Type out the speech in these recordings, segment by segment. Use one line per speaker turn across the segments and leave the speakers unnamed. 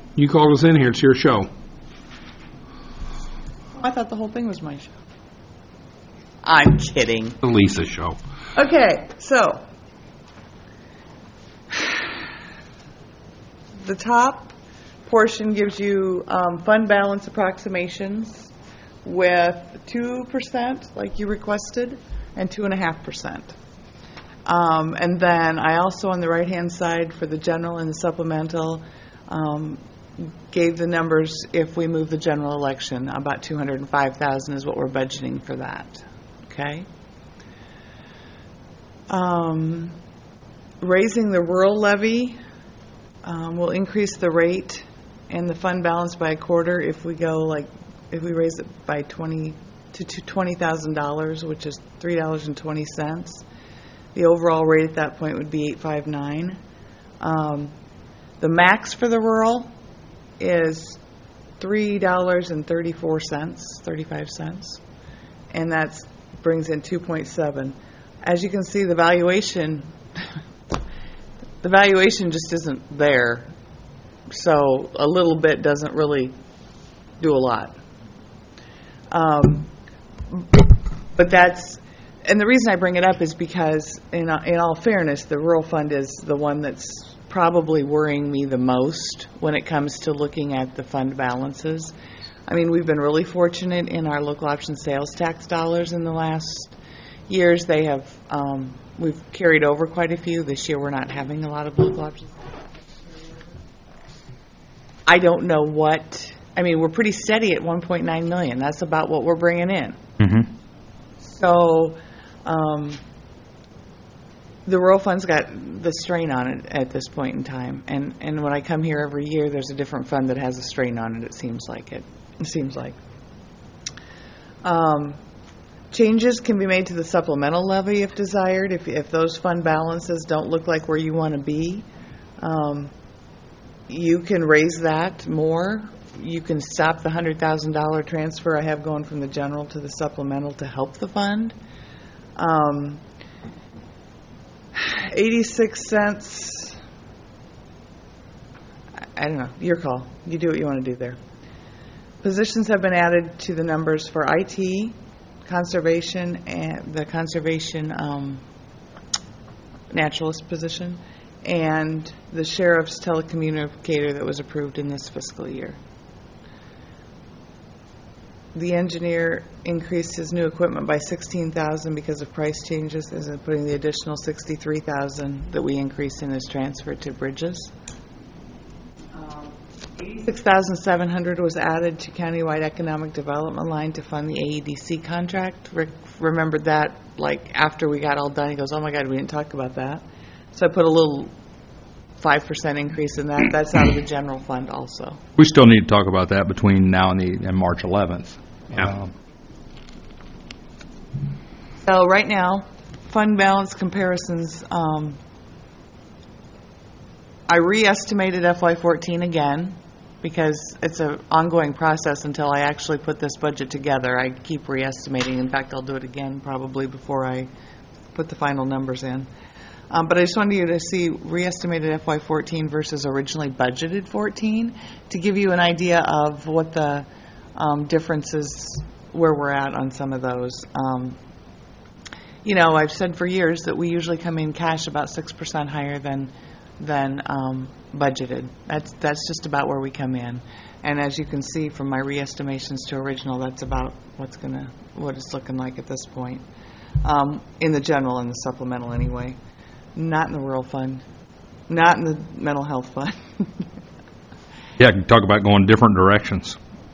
You called us in here. It's your show.
I thought the whole thing was my show. I'm kidding.
The Lisa show.
Okay, so the top portion gives you fund balance approximations with 2%, like you requested, and 2.5%. And then I also, on the right-hand side, for the general and the supplemental, gave the numbers if we move the general election. About $205,000 is what we're budgeting for that. Okay. Raising the rural levy will increase the rate and the fund balance by a quarter if we raise it by $20,000, which is $3.20. The overall rate at that point would be $859. The max for the rural is $3.35, and that brings in 2.7. As you can see, the valuation just isn't there, so a little bit doesn't really do a lot. But that's, and the reason I bring it up is because, in all fairness, the rural fund is the one that's probably worrying me the most when it comes to looking at the fund balances. I mean, we've been really fortunate in our local option sales tax dollars in the last years. They have, we've carried over quite a few. This year we're not having a lot of local options. I don't know what, I mean, we're pretty steady at $1.9 million. That's about what we're bringing in.
Mm-hmm.
So, the rural fund's got the strain on it at this point in time, and when I come here every year, there's a different fund that has a strain on it. It seems like. Changes can be made to the supplemental levy if desired. If those fund balances don't look like where you want to be, you can raise that more. You can stop the $100,000 transfer I have going from the general to the supplemental to help the fund. 86 cents, I don't know, your call. You do what you want to do there. Positions have been added to the numbers for IT, conservation, and the conservation naturalist position, and the sheriff's telecommunicator that was approved in this fiscal year. The engineer increased his new equipment by $16,000 because of price changes, as in putting the additional $63,000 that we increased in his transfer to bridges. $86,700 was added to countywide economic development line to fund the AEDC contract. Rick remembered that, like, after we got all done. He goes, "Oh my God, we didn't talk about that." So I put a little 5% increase in that. That's out of the general fund also.
We still need to talk about that between now and March 11th. Yeah.
So right now, fund balance comparisons, I re-estimated FY14 again because it's an ongoing process until I actually put this budget together. I keep re-estimating. In fact, I'll do it again probably before I put the final numbers in. But I just wanted you to see re-estimated FY14 versus originally budgeted 14 to give you an idea of what the differences, where we're at on some of those. You know, I've said for years that we usually come in cash about 6% higher than budgeted. That's just about where we come in. And as you can see from my re-estimations to original, that's about what it's looking like at this point. In the general and the supplemental anyway. Not in the rural fund. Not in the mental health fund.
Yeah, I can talk about going different directions.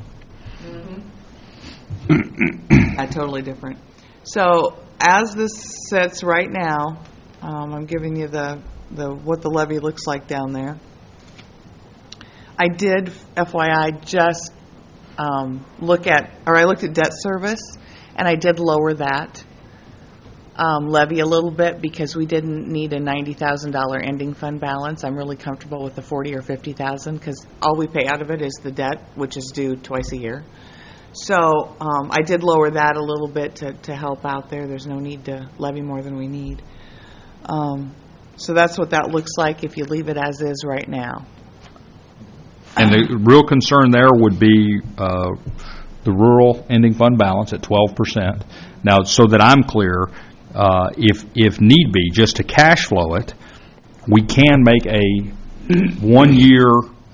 Mm-hmm. Totally different. So as this sits right now, I'm giving you the what the levy looks like down there. I did, FYI, just I looked at debt service, and I did lower that levy a little bit because we didn't need a $90,000 ending fund balance. I'm really comfortable with the $40,000 or $50,000 because all we pay out of it is the debt, which is due twice a year. So I did lower that a little bit to help out there. There's no need to levy more than we need. So that's what that looks like if you leave it as is right now.
And the real concern there would be the rural ending fund balance at 12%. Now, so that I'm clear, if need be, just to cash flow it, we can make a 1 year,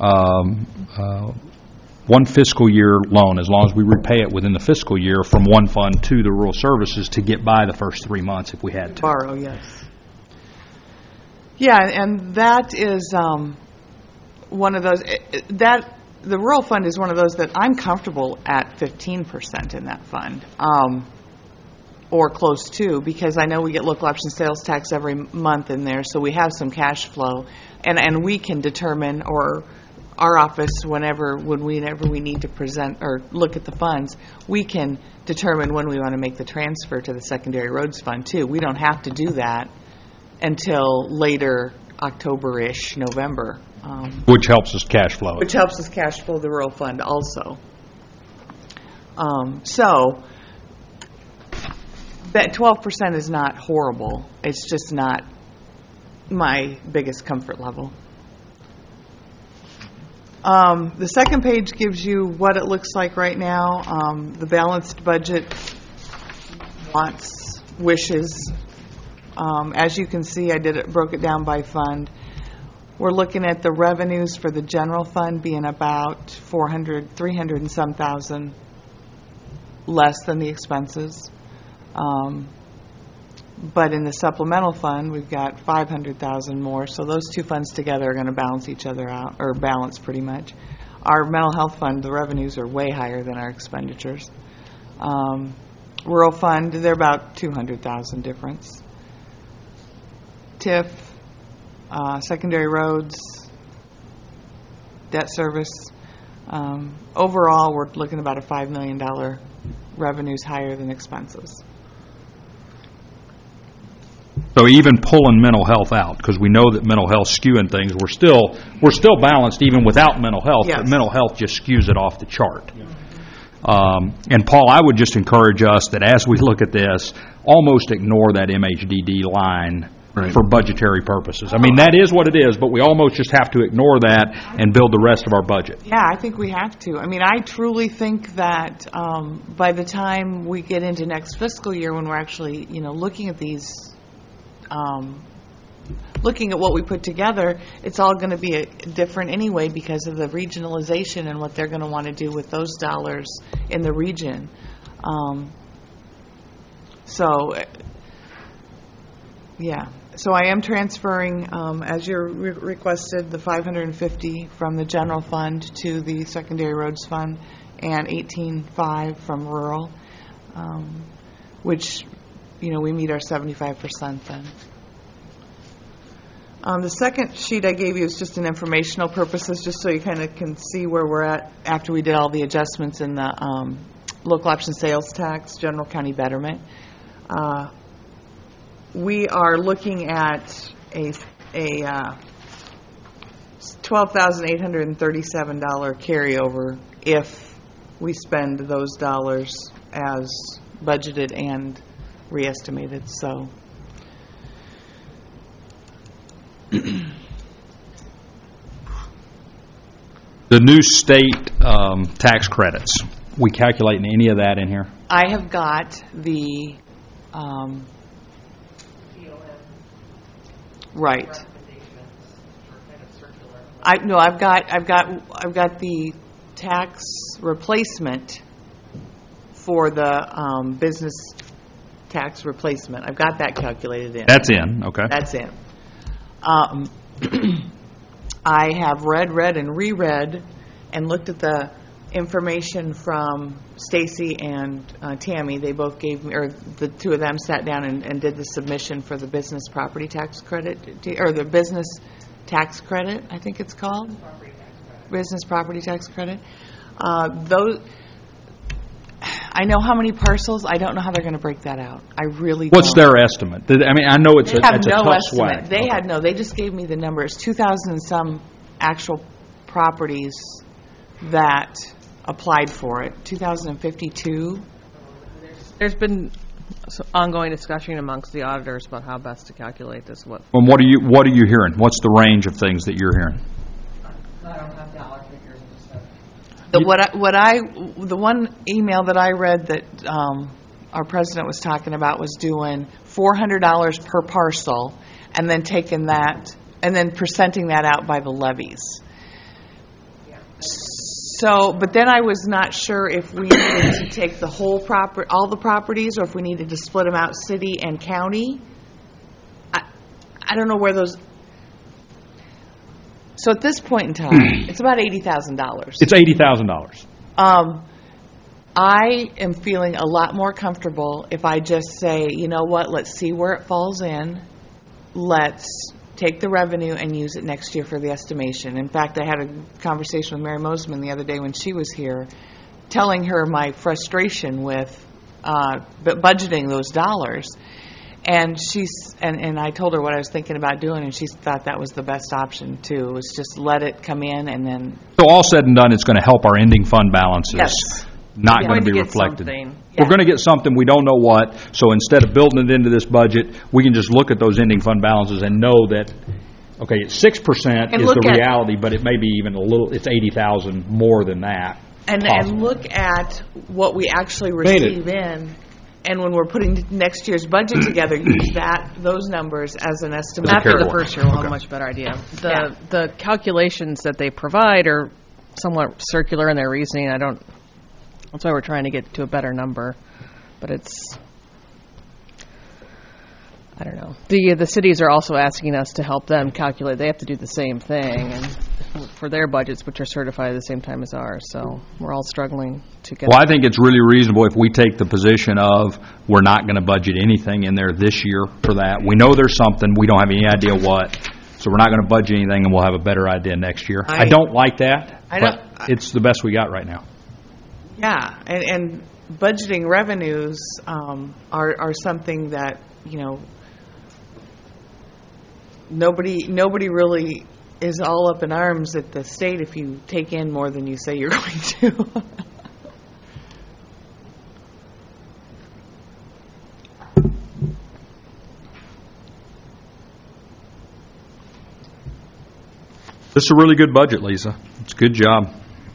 1 fiscal year loan, as long as we repay it within the fiscal year from one fund to the rural services to get by the first 3 months if we had to.
Borrow, yes. Yeah, and that is one of those, the rural fund is one of those that I'm comfortable at 15% in that fund, or close to, because I know we get local option sales tax every month in there, so we have some cash flow, and we can determine, or our office, whenever we need to present or look at the funds, we can determine when we want to make the transfer to the secondary roads fund too. We don't have to do that until later October-ish, November.
Which helps us cash flow it.
Which helps us cash flow the rural fund also. So that 12% is not horrible. It's just not my biggest comfort level. The second page gives you what it looks like right now. The balanced budget wants, wishes. As you can see, I broke it down by fund. We're looking at the revenues for the general fund being about 300 and some thousand less than the expenses. But in the supplemental fund, we've got 500,000 more. So those two funds together are going to balance each other out, or balance pretty much. Our mental health fund, the revenues are way higher than our expenditures. Rural fund, they're about 200,000 difference. TIF, secondary roads, debt service. Overall, we're looking about a $5 million revenues higher than expenses.
So even pulling mental health out, because we know that mental health skewing things, we're still balanced even without mental health.
Yes.
But mental health just skews it off the chart. And Paul, I would just encourage us that as we look at this, almost ignore that MHDD line. Right. For budgetary purposes. I mean, that is what it is, but we almost just have to ignore that and build the rest of our budget.
Yeah, I think we have to. I mean, I truly think that by the time we get into next fiscal year, when we're actually, looking at these, looking at what we put together, it's all going to be different anyway because of the regionalization and what they're going to want to do with those dollars in the region. Yeah. So I am transferring, as you requested, the $550 from the general fund to the secondary roads fund, and $18.5 from rural, which, we meet our 75% then. The second sheet I gave you is just an informational purposes, just so you kind of can see where we're at after we did all the adjustments in the local option sales tax, general county betterment. We are looking at a $12,837 carryover if we spend those dollars as budgeted and re-estimated. So
the new state tax credits, we calculating any of that in here?
I have got the right. I've got the tax replacement for the business tax replacement. I've got that calculated in.
That's in, okay.
That's in. I have read and reread and looked at the information from Stacy and Tammy. They both gave me, or the two of them sat down and did the submission for the business property tax credit, or the business tax credit, I think it's called. Business property tax credit. Those, I know how many parcels. I don't know how they're going to break that out. I really don't.
What's their estimate? I mean, I know it's a tough swag.
They had no. They just gave me the numbers. 2,000 and some actual properties that applied for it. 2,052.
There's been ongoing discussion amongst the auditors about how best to calculate this.
What are you hearing? What's the range of things that you're hearing?
I don't have dollar figures, just
The one email that I read that our president was talking about was doing $400 per parcel, and then taking that, and then percenting that out by the levies. So, but then I was not sure if we needed to take the whole all the properties, or if we needed to split them out city and county. I don't know where those. So at this point in time, it's about $80,000.
It's $80,000.
I am feeling a lot more comfortable if I just say, you know what, let's see where it falls in. Let's take the revenue and use it next year for the estimation. In fact, I had a conversation with Mary Mosman the other day when she was here, telling her my frustration with budgeting those dollars. And and I told her what I was thinking about doing, and she thought that was the best option too. Was just let it come in and then.
So all said and done, it's going to help our ending fund balances.
Yes.
Not
Yeah.
going to be
get
reflected.
something.
We're going to get something, we don't know what, so instead of building it into this budget, we can just look at those ending fund balances and know that, okay, it's 6%
And
is
look
the
at-
reality, but it may be even a little, it's 80,000 more than that.
And
possible.
look at what we actually
Made it.
receive in, and when we're putting next year's budget together, use those numbers as an estimate.
As a
after the
carry-forward.
first year, we'll have
Okay.
a much better idea.
Yeah.
The calculations that they provide are somewhat circular in their reasoning. That's why we're trying to get to a better number, but I don't know. The cities are also asking us to help them calculate. They have to do the same thing, and for their budgets, which are certified at the same time as ours. So we're all struggling to get.
Well, I think it's really reasonable if we take the position of, we're not going to budget anything in there this year for that. We know there's something, we don't have any idea what, so we're not going to budget anything, and we'll have a better idea next year. I don't like that,
I
but
don't-
it's the best we got right now.
Yeah, and budgeting revenues are something that, nobody really is all up in arms at the state if you take in more than you say you're going to.
This is a really good budget, Lisa. It's a good job.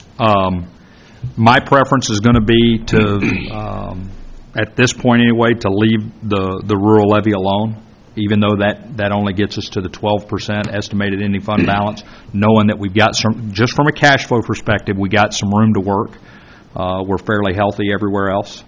My preference is going to be to, at this point anyway, to leave the rural levy alone, even though that only gets us to the 12% estimated ending fund balance, knowing that we've got some, just from a cash flow perspective, we got some room to work. We're fairly healthy everywhere else.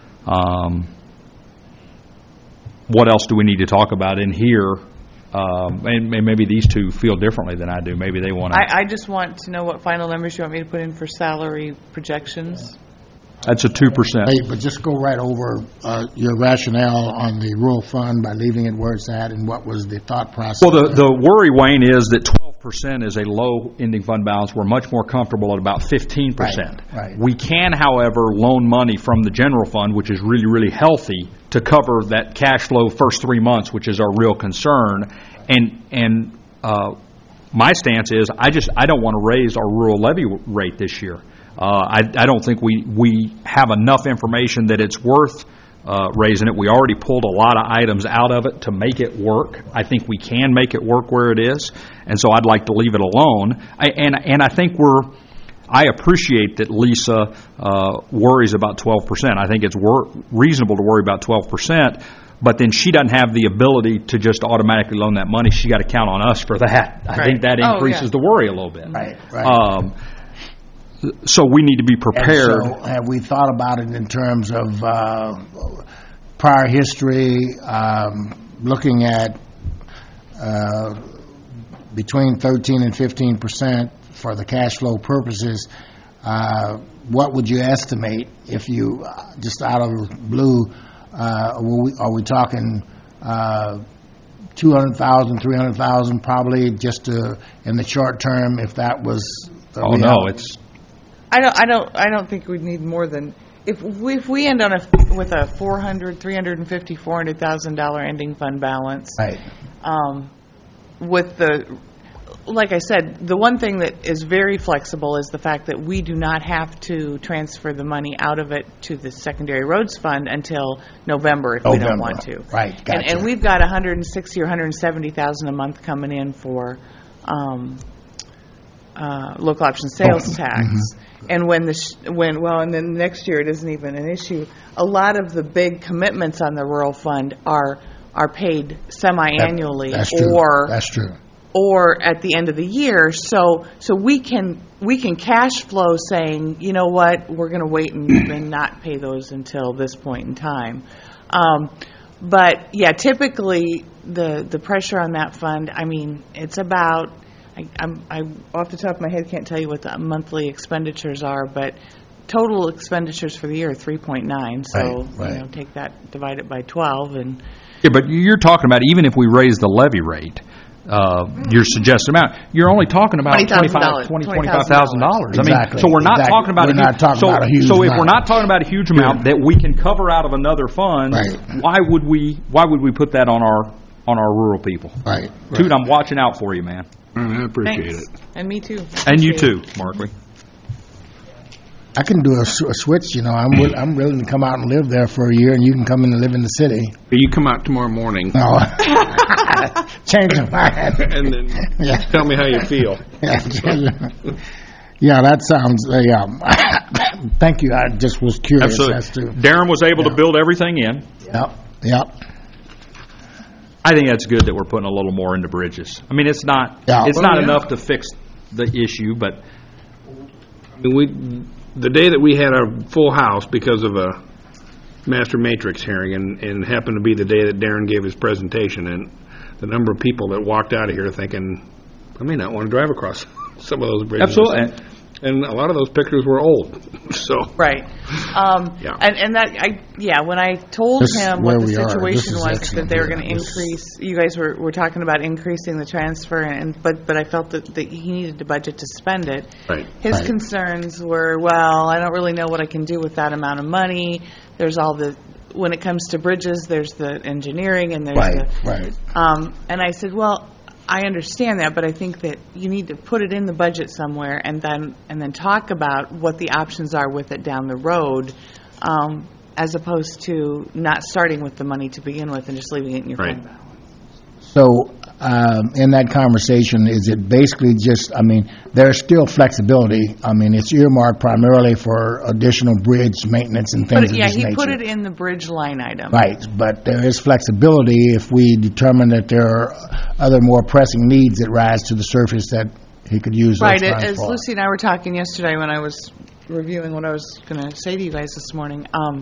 What else do we need to talk about in here? And maybe these two feel differently than I do. Maybe they want to.
I just want to know what final numbers you want me to put in for salary projections.
That's a 2%.
Hey, but just go right over your rationale on the rural fund by leaving it where it's at, and what was the thought process?
Well, the worry, Wayne, is that 12% is a low ending fund balance. We're much more comfortable at about 15%.
Right.
We can, however, loan money from the general fund, which is really, really healthy, to cover that cash flow first 3 months, which is our real concern. And my stance is, I don't want to raise our rural levy rate this year. I don't think we have enough information that it's worth raising it. We already pulled a lot of items out of it to make it work. I think we can make it work where it is, and so I'd like to leave it alone. I think I appreciate that Lisa worries about 12%. I think it's reasonable to worry about 12%, but then she doesn't have the ability to just automatically loan that money. She's got to count on us for that. I think that
Oh,
increases
yeah.
the worry a little bit.
Right.
So we need to be prepared.
And so have we thought about it in terms of prior history, looking at between 13 and 15% for the cash flow purposes? What would you estimate if you, just out of the blue, are we talking 200,000, 300,000 probably, just in the short term, if that was the
Oh, no,
reality?
it's,
I don't think we'd need more than, if we end with a $400,000 ending fund balance.
Right.
With like I said, the one thing that is very flexible is the fact that we do not have to transfer the money out of it to the secondary roads fund until November if we don't want to.
Right, gotcha.
And we've got $160,000 or $170,000 a month coming in for local option sales tax. And and then next year it isn't even an issue. A lot of the big commitments on the rural fund are paid semi-annually.
That's true.
Or
That's true.
or at the end of the year, so we can cash flow saying, you know what, we're going to wait and not pay those until this point in time. But yeah, typically the pressure on that fund, I mean, it's about, I off the top of my head can't tell you what the monthly expenditures are, but total expenditures for the year are 3.9. So
Right.
take that, divide it by 12, and
Yeah, but you're talking about even if we raise the levy rate, your suggested amount, you're only talking about
$25,000.
$25,000. I mean,
Exactly.
so we're not
Exactly.
talking about
We're not talking about a huge
So if
amount.
we're not talking about a huge amount that we can cover out of another fund,
Right.
why would we put that on our rural people?
Right.
Dude, I'm watching out for you, man.
I appreciate
thanks.
it.
And me too.
And you
Appreciate
too, Markley.
I can do a switch, I'm willing to come out and live there for a year, and you can come in and live in the city.
You come out tomorrow morning
No. Change your mind.
and then
Yeah.
tell me how you feel.
Yeah, that sounds, thank you, I just was curious as
Absolutely.
to.
Darren was able to
Yeah.
build everything in.
Yep.
I think that's good that we're putting a little more into bridges. I mean, it's not
Yeah.
not enough to fix the issue, but
The day that we had a full house because of a master matrix hearing, and happened to be the day that Darren gave his presentation, and the number of people that walked out of here thinking, I may not want to drive across some of those bridges.
absolutely.
And a lot of those pictures were old, so.
Right.
Yeah.
And that, when I told
This is
him
where
what the
we are. This
situation
is
was, that
excellent
they were
here.
going to
This-
increase, you guys were talking about increasing the transfer, but I felt that he needed the budget to spend it.
Right.
His
Right.
concerns were, well, I don't really know what I can do with that amount of money. There's all the, when it comes to bridges, there's the engineering and there's
Right.
and I said, well, I understand that, but I think that you need to put it in the budget somewhere and then talk about what the options are with it down the road, as opposed to not starting with the money to begin with and just leaving it in your
Right.
fund balance.
So, in that conversation, is it basically just, there's still flexibility. It's earmarked primarily for additional bridge maintenance and things of
But,
this nature.
he put it in the bridge line item.
Right, but there is flexibility if we determine that there are other more pressing needs that rise to the surface that he could use those
Right,
funds
as
for.
Lucy and I were talking yesterday when I was reviewing what I was going to say to you guys this morning,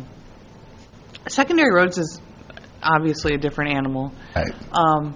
secondary roads is obviously a different animal.
Right.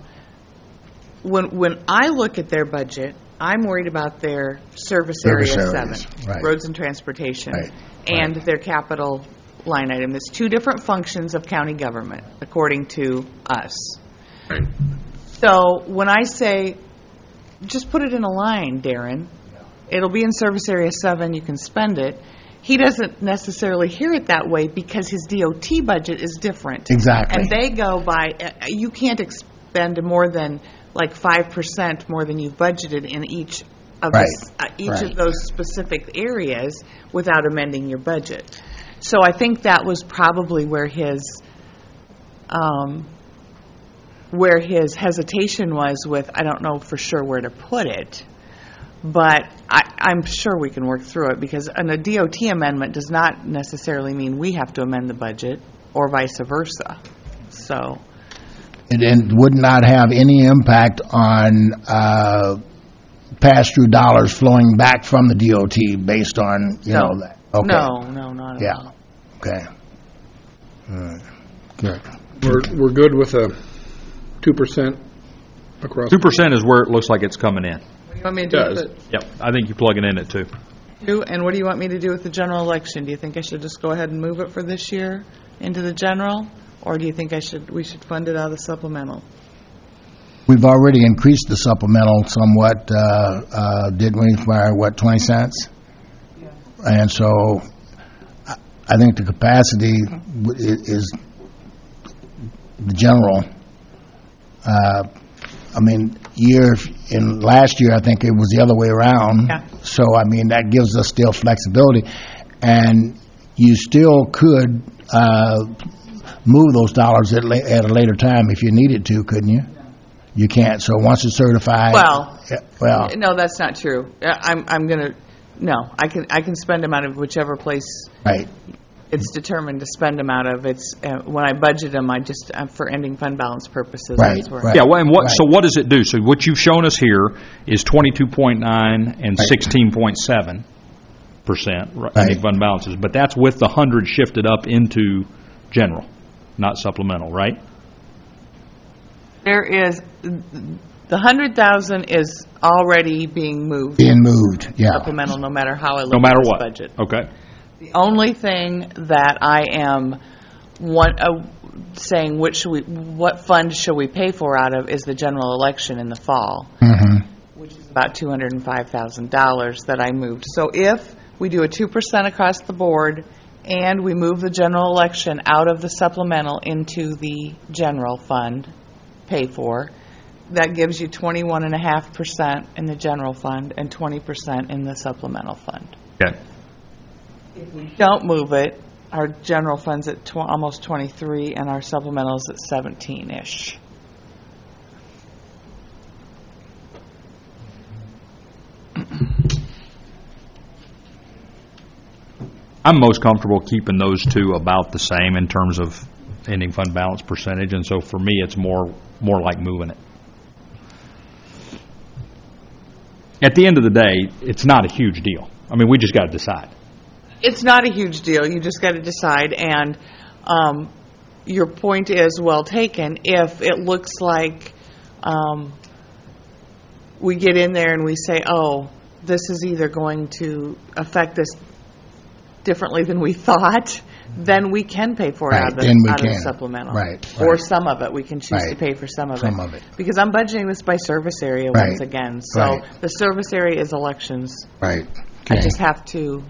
When I look at their budget, I'm worried about their service area
Service
7,
areas, right.
roads and transportation,
Right,
and their capital line item. It's two different functions of county government, according to us.
Right.
So when I say, just put it in a line, Darren, it'll be in service area 7, you can spend it, he doesn't necessarily hear it that way because his DOT budget is different.
Exactly.
And they go by, you can't expend more than like 5% more than you've budgeted in each of
Right.
of those specific areas without amending your budget. So I think that was probably where his hesitation was with, I don't know for sure where to put it, but I'm sure we can work through it, because a DOT amendment does not necessarily mean we have to amend the budget, or vice versa. So,
It would not have any impact on pass-through dollars flowing back from the DOT based on,
no,
that. Okay.
no, not at all.
Yeah, okay. All right, good.
We're good with a 2% across.
2% is where it looks like it's coming in.
What do you want me to do
Does.
with
Yep, I think you're plugging in it too.
it? And what do you want me to do with the general election? Do you think I should just go ahead and move it for this year into the general? Or do you think we should fund it out of supplemental?
We've already increased the supplemental somewhat, didn't we, by, 20 cents? Yeah. And so, I think the capacity is the general. Last year, I think it was the other way around.
Yeah.
So, that gives us still flexibility. And you still could move those dollars at a later time if you needed to, couldn't you? You can't. So once it's certified.
Well,
Well,
no, that's not true. I'm gonna, no, I can spend them out of whichever place
right.
it's determined to spend them out of. It's, when I budget them, for ending fund balance purposes.
Right,
That's where.
right.
Yeah, well, and
Right.
so what does it do? So what you've shown us here is 22.9 and 16.7% ending fund balances, but that's with the 100 shifted up into general, not supplemental, right?
There is, the 100,000 is already being moved.
Being moved, yeah.
Supplemental, no matter how I look
No
at
matter
this
what?
budget.
Okay.
The only thing that I am saying what fund should we pay for out of is the general election in the fall, which is about $205,000 that I moved. So if we do a 2% across the board and we move the general election out of the supplemental into the general fund, pay for, that gives you 21.5% in the general fund and 20% in the supplemental fund.
Okay.
If we don't move it, our general fund's at almost 23, and our supplemental's at 17-ish.
I'm most comfortable keeping those two about the same in terms of ending fund balance percentage, and so for me, it's more like moving it. At the end of the day, it's not a huge deal. I mean, we just got to decide.
It's not a huge deal. You just got to decide, and your point is well taken. If it looks like we get in there and we say, oh, this is either going to affect us differently than we thought, then we can pay for it
Right,
out of
then we
the
can.
supplemental.
Right,
Or
right.
some of it. We can choose to
Right.
pay for some of it.
Some of it.
Because I'm budgeting this by service area
Right,
once again. So
right.
the service area is elections.
Right.
I
Okay.
just have to,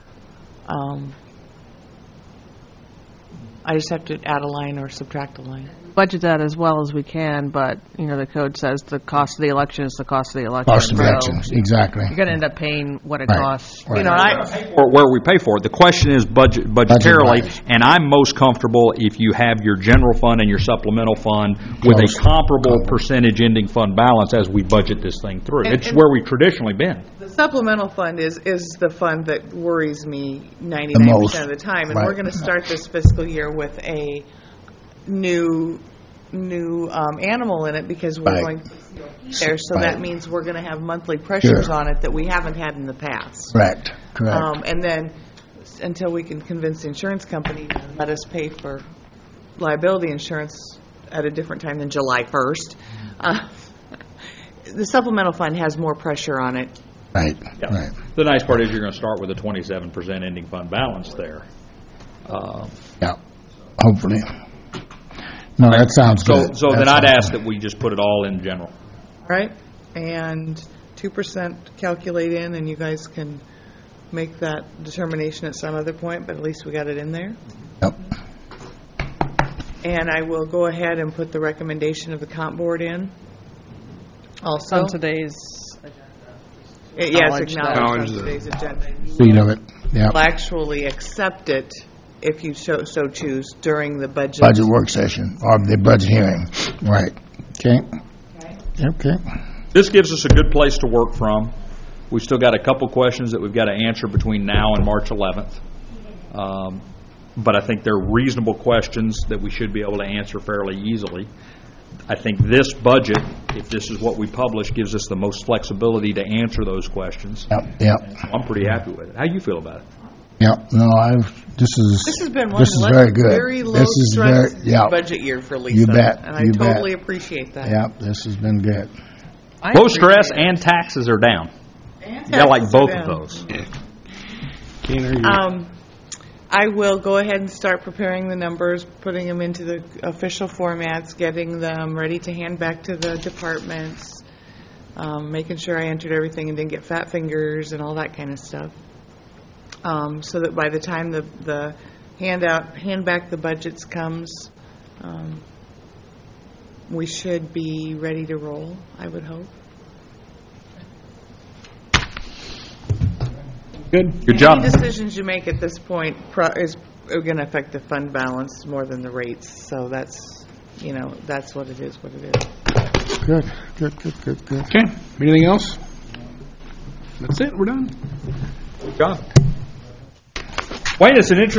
add a line or subtract a line.
Budget that as well as we can, but, the code says the cost of the election is the cost of the election.
Cost of
So
elections, exactly.
you're going to end up paying what it
Right.
costs.
Right.
Or where we pay for it. The question is budgetarily,
Budget-wise.
and I'm most comfortable if you have your general fund and your supplemental fund with a
Close.
comparable percentage ending fund balance as we budget this thing through.
And-
It's
and-
where we've traditionally been.
The supplemental fund is the fund that worries me 99% of the time. And we're
Right.
going to start this fiscal year with a new animal in it because we're
Right.
going to there. So
Right.
that means we're going to have monthly pressures
Sure.
on it that we haven't had in the past.
Correct, correct.
And then until we can convince the insurance company to let us pay for liability insurance at a different time than July 1st, the supplemental fund has more pressure on it.
Right, right.
The nice part is you're going to start with a 27% ending fund balance there.
Yeah, hopefully. No, that sounds good.
So
That
then I'd
sounds
ask
good.
that we just put it all in general.
Right, and 2% calculate in, and you guys can make that determination at some other point, but at least we got it in there.
Yep,
And I will go ahead and put the recommendation of the comp board in also.
On today's
Yes,
acknowledge that.
acknowledged
Acknowledge
on
that.
today's agenda.
speed of it, yep.
Will actually accept it if you so choose during the budget.
Budget work session, or the budget hearing, right. Okay, okay.
This gives us a good place to work from. We've still got a couple questions that we've got to answer between now and March 11th. But I think they're reasonable questions that we should be able to answer fairly easily. I think this budget, if this is what we publish, gives us the most flexibility to answer those questions.
Yep.
I'm pretty happy with it. How do you feel about it?
Yep, no, this is.
This has been one
This is very good.
very
This is
low-stress
very- yeah.
budget year for Lisa.
You bet,
And I
you bet.
totally appreciate that.
Yep, this has been good.
Low stress and taxes are down.
And
You got like
taxes are
both
down.
of those.
I will go ahead and start preparing the numbers, putting them into the official formats, getting them ready to hand back to the departments, making sure I entered everything and didn't get fat fingers and all that kind of stuff. So that by the time the hand back the budgets comes, we should be ready to roll, I would hope.
Good job.
Any decisions you make at this point is going to affect the fund balance more than the rates. So that's what it is, what it is.
Good.
Okay, anything else? That's it, we're done.
Good job. Wayne, it's an interesting